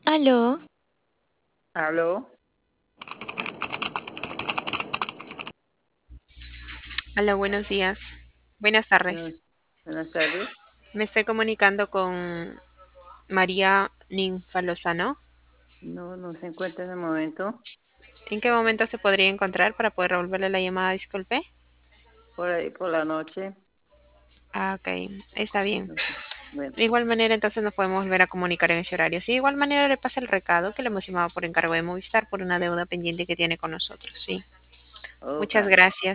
Aló, ¿Aló? aló, buenos días. Buenas tardes. Buenas, buenas tardes. Me estoy comunicando con María Ninfa Lozano. No, no se encuentra en el momento. ¿En qué momento se podría encontrar para poder devolverle la llamada? Disculpe. Por ahí por la noche. Ah, ok, está bien. No sé. Bueno, De igual manera, entonces nos podemos volver a comunicar en ese horario. Sí, de igual manera le pasa el recado que le hemos llamado por encargo de Movistar por una deuda pendiente que tiene con nosotros. Sí. ok. Muchas gracias.